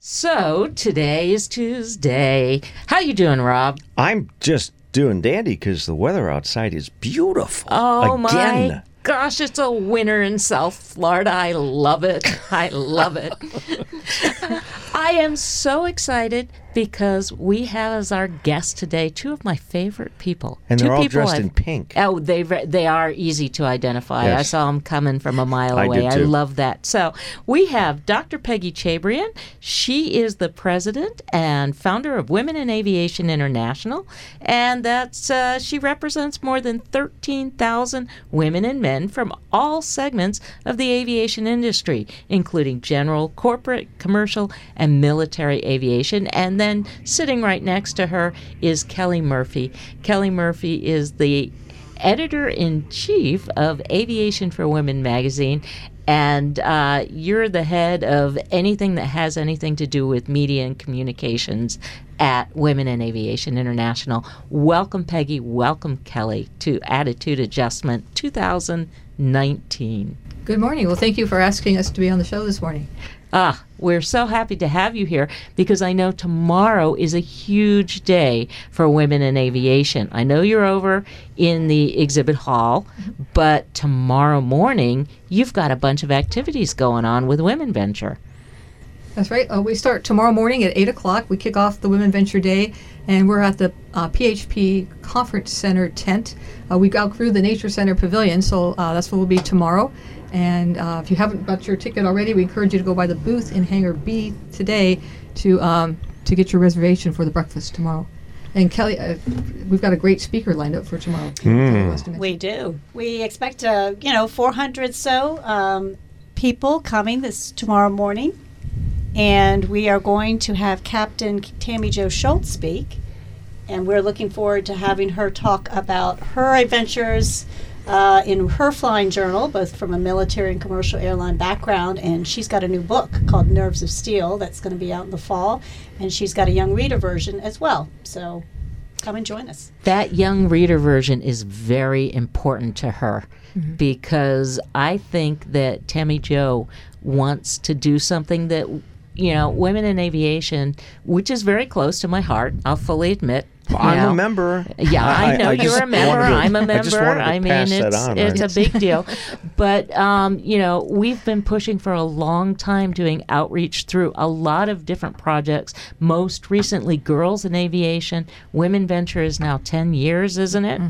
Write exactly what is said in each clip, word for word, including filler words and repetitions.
So today is Tuesday. How you doing, Rob? I'm just doing dandy because the weather outside is beautiful. Oh, Again. my gosh, it's a winter in South Florida. I love it. I love it. I am so excited because we have as our guests today two of my favorite people. And two they're all people dressed I've, in pink. Oh, they they are easy to identify. Yes. I saw them coming from a mile I away. did I too. love that. So we have Doctor Peggy Chabrian. She is the president and founder of Women in Aviation International, and that's uh, she represents more than thirteen thousand women and men from all segments of the aviation industry, including general, corporate, commercial, and military aviation. And then sitting right next to her is Kelly Murphy. Kelly Murphy is the editor-in-chief of Aviation for Women magazine, and uh, you're the head of anything that has anything to do with media and communications at Women in Aviation International. Welcome, Peggy. Welcome, Kelly, to Attitude Adjustment two thousand nineteen. Good morning. Well, thank you for asking us to be on the show this morning. Ah, we're so happy to have you here because I know tomorrow is a huge day for women in aviation. I know you're over in the exhibit hall, but tomorrow morning you've got a bunch of activities going on with Women Venture. That's right. Uh, we start tomorrow morning at eight o'clock. We kick off the Women Venture Day, and we're at the uh, P H P Conference Center tent. Uh, we outgrew the Nature Center Pavilion, so uh, that's what we'll be tomorrow. And uh, if you haven't bought your ticket already, we encourage you to go by the booth in Hangar B today to um, to get your reservation for the breakfast tomorrow. And Kelly, uh, we've got a great speaker lined up for tomorrow. Kelly wants to mention. We do. We expect, uh, you know, four hundred so um, people coming this tomorrow morning. And we are going to have Captain Tammy Jo Schultz speak. And we're looking forward to having her talk about her adventures uh, in her flying journal, both from a military and commercial airline background. And she's got a new book called Nerves of Steel that's going to be out in the fall. And she's got a young reader version as well. So come and join us. That young reader version is very important to her Mm-hmm. because I think that Tammy Jo wants to do something that, you know, Women in Aviation, which is very close to my heart, I'll fully admit. Well, you I'm know. a member. Yeah, I know I you're just a member. wanted to- I'm a I just member. wanted to I mean, pass that it's on, it's right? a big deal. But um, you know, we've been pushing for a long time, doing outreach through a lot of different projects. Most recently, Girls in Aviation. Women Venture is now ten years, isn't it?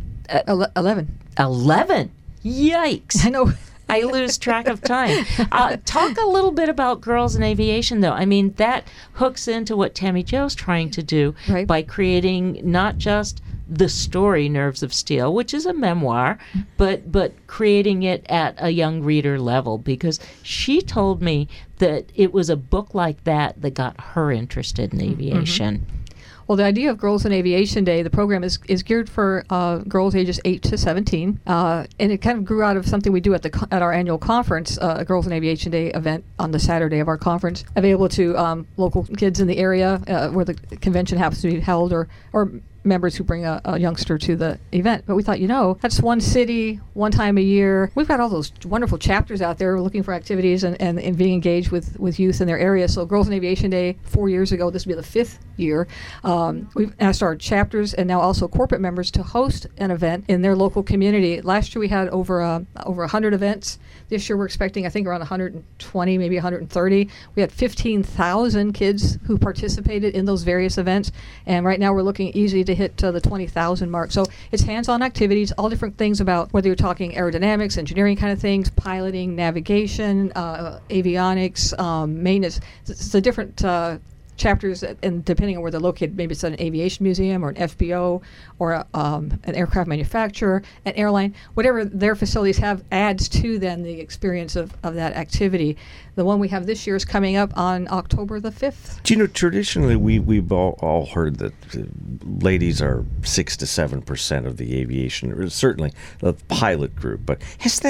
Ele- Eleven. Eleven. Yikes! I know. I lose track of time. Uh, talk a little bit about Girls in Aviation, though. I mean, that hooks into what Tammy Jo's trying to do Right. by creating not just the story Nerves of Steel, which is a memoir, but but creating it at a young reader level, because she told me that it was a book like that that got her interested in aviation. Well, the idea of Girls in Aviation Day, the program is, is geared for uh, girls ages eight to seventeen, uh, and it kind of grew out of something we do at the co- at our annual conference, uh, a Girls in Aviation Day event on the Saturday of our conference, available to um, local kids in the area uh, where the convention happens to be held, or or members who bring a, a youngster to the event. But we thought, you know, that's one city, one time a year. We've got all those wonderful chapters out there looking for activities and, and, and being engaged with, with youth in their area. So Girls in Aviation Day, four years ago, this will be the fifth year. Um, we've asked our chapters and now also corporate members to host an event in their local community. Last year we had over uh, over one hundred events. This year we're expecting, I think, around one hundred twenty, maybe one hundred thirty. We had fifteen thousand kids who participated in those various events. And right now we're looking easy to hit uh, the twenty thousand mark. So it's hands-on activities, all different things about whether you're talking aerodynamics, engineering kind of things, piloting, navigation, uh, avionics, um, maintenance. It's the different uh, chapters, and depending on where they're located, maybe it's at an aviation museum or an F B O or a, um, an aircraft manufacturer, an airline, whatever their facilities have adds to then the experience of, of that activity. The one we have this year is coming up on October the fifth. Do you know, traditionally we, we've all, all heard that uh, ladies are six to seven percent of the aviation, or certainly the pilot group, but has that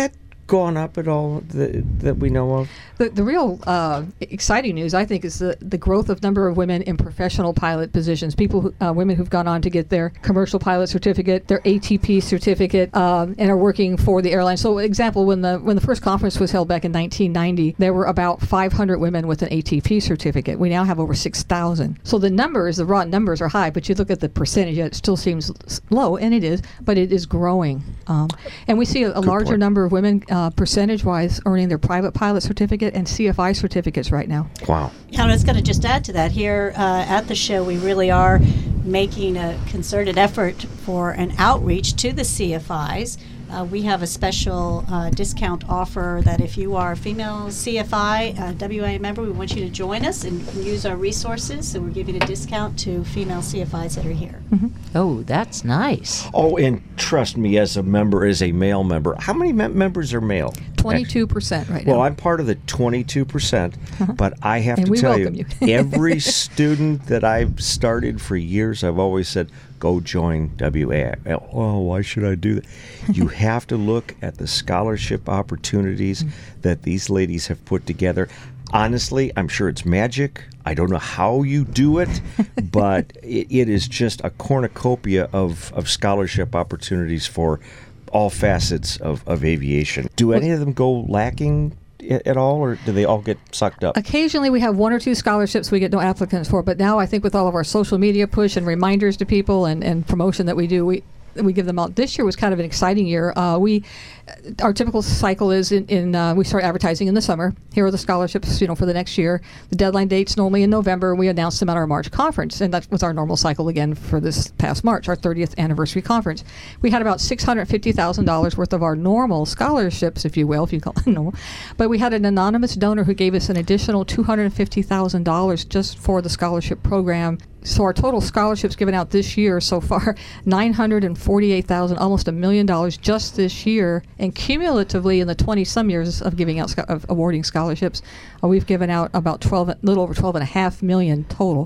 gone up at all that, that we know of? The, the real uh, exciting news, I think, is the, the growth of number of women in professional pilot positions. People, who, uh, women who've gone on to get their commercial pilot certificate, their A T P certificate, um, and are working for the airline. So, example, when the when the first conference was held back in nineteen ninety, there were about five hundred women with an A T P certificate. We now have over six thousand. So the numbers, the raw numbers, are high, but you look at the percentage, it still seems low, and it is, but it is growing. Um, and we see a, a larger point. number of women, uh, percentage-wise, earning their private pilot certificate and C F I certificates right now. Wow. Yeah, I was going to just add to that. Here uh, at the show, we really are making a concerted effort for an outreach to the C F Is. Uh, we have a special uh, discount offer that if you are a female C F I, uh, W A member, we want you to join us and, and use our resources. So we're giving a discount to female C F Is that are here. Mm-hmm. Oh, that's nice. Oh, and trust me, as a member, as a male member, how many mem- members are male? twenty-two percent right now. Well, I'm part of the twenty-two percent, but I have And to we tell welcome you, you. every student that I've started for years, I've always said, go join W A I. Oh, why should I do that? You have to look at the scholarship opportunities that these ladies have put together. Honestly, I'm sure it's magic. I don't know how you do it, but it, it is just a cornucopia of, of scholarship opportunities for all facets of, of aviation. Do any of them go lacking i- at all, or do they all get sucked up? Occasionally we have one or two scholarships we get no applicants for, but now I think with all of our social media push and reminders to people and, and promotion that we do, we we give them out. This year was kind of an exciting year. Uh, we, our typical cycle is in, in uh, we start advertising in the summer. Here are the scholarships, you know, for the next year. The deadline date's normally in November. We announce them at our March conference, and that was our normal cycle again for this past March, our thirtieth anniversary conference. We had about six hundred fifty thousand dollars worth of our normal scholarships, if you will, if you call it normal. But we had an anonymous donor who gave us an additional two hundred fifty thousand dollars just for the scholarship program. So our total scholarships given out this year so far, nine hundred forty-eight thousand dollars, almost a million dollars just this year. And cumulatively in the twenty-some years of giving out, of awarding scholarships, uh, we've given out about twelve, a little over twelve and a half million total.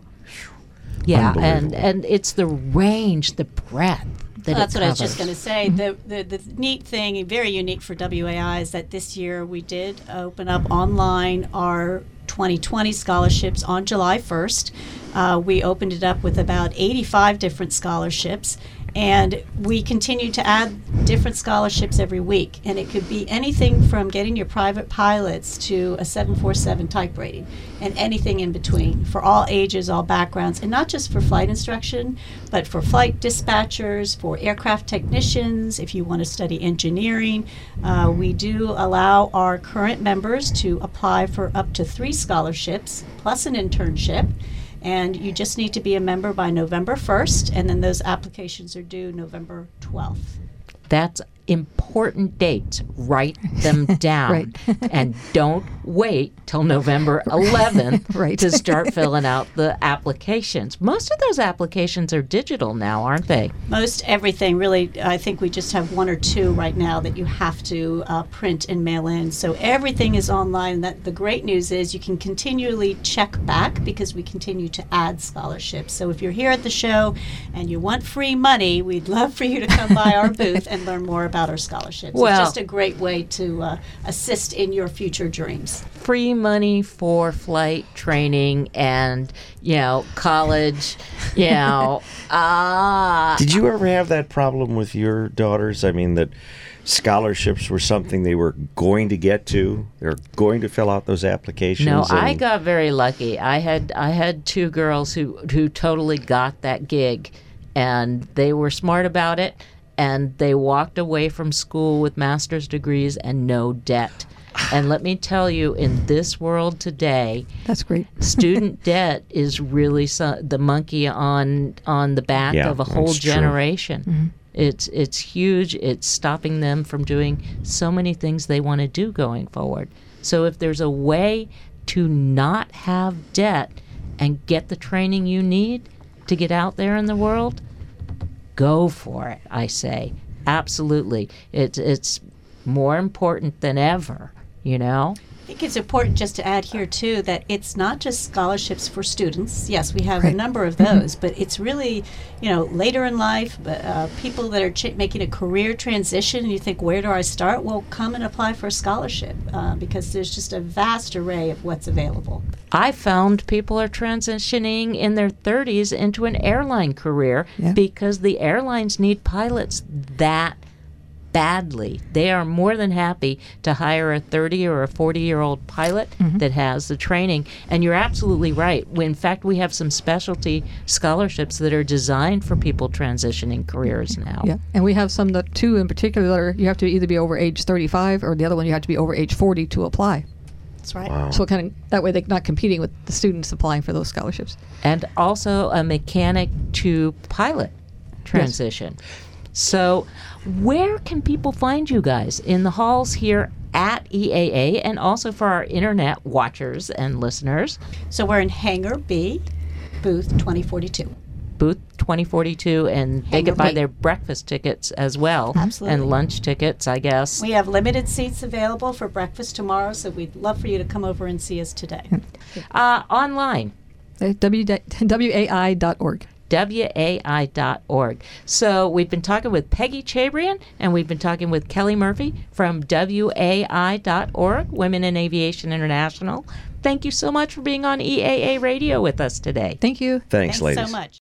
Yeah, and, Unbelievable. and it's the range, the breadth that Well, that's it what I was covers. just going to say. The, the the neat thing, and very unique for W A I, is that this year we did open up online our twenty twenty scholarships on July first. Uh, we opened it up with about eighty-five different scholarships, and we continue to add different scholarships every week. And it could be anything from getting your private pilots to a seven forty-seven type rating, and anything in between for all ages, all backgrounds, and not just for flight instruction, but for flight dispatchers, for aircraft technicians, if you want to study engineering. Uh, we do allow our current members to apply for up to three scholarships plus an internship. And you just need to be a member by November first, and then those applications are due November twelfth. That's important dates. Write them down. Right. And don't wait till November eleventh Right. to start filling out the applications. Most of those applications are digital now, aren't they? Most everything, really, I think we just have one or two right now that you have to uh, print and mail in. So everything is online. That the great news is you can continually check back because we continue to add scholarships. So if you're here at the show and you want free money, we'd love for you to come by our booth and learn more about our scholarships. Well- it's just a great way to uh, assist in your future dreams. Free money for flight training and, you know, college, you know. Ah. Did you ever have that problem with your daughters? I mean, that scholarships were something they were going to get to. They're going to fill out those applications. No, I and- got very lucky. I had I had two girls who who totally got that gig, and they were smart about it, and they walked away from school with master's degrees and no debt. And let me tell you, in this world today, That's great. student debt is really so, the monkey on on the back Yeah, of a whole that's true. generation. It's it's huge. It's stopping them from doing so many things they want to do going forward. So if there's a way to not have debt and get the training you need to get out there in the world, go for it, I say. Absolutely. It's it's more important than ever, you know? I think it's important just to add here, too, that it's not just scholarships for students. Yes, we have Right. a number of those, but it's really, you know, later in life, but, uh, people that are ch- making a career transition, and you think, where do I start? Well, come and apply for a scholarship uh, because there's just a vast array of what's available. I found people are transitioning in their thirties into an airline career Yeah. because the airlines need pilots that badly. They are more than happy to hire a thirty or a forty year old pilot Mm-hmm. that has the training. And you're absolutely right. In fact, we have some specialty scholarships that are designed for people transitioning careers now. Yeah, and we have some that two in particular that are you have to either be over age thirty-five or the other one you have to be over age forty to apply. That's right. Wow. So kind of that way they're not competing with the students applying for those scholarships. And also a mechanic to pilot transition. So, where can people find you guys? In the halls here at E A A, and also for our internet watchers and listeners, So we're in Hangar B, booth twenty forty-two. booth twenty forty-two, and they Hangar could buy B. their breakfast tickets as well. Absolutely. And lunch tickets, I guess. We have limited seats available for breakfast tomorrow, so we'd love for you to come over and see us today. Uh, online, Uh, W A I dot org. W A I dot org. So we've been talking with Peggy Chabrian, and we've been talking with Kelly Murphy from W A I dot org, Women in Aviation International. Thank you so much for being on E A A Radio with us today. Thank you. Thanks, Thanks ladies. so much.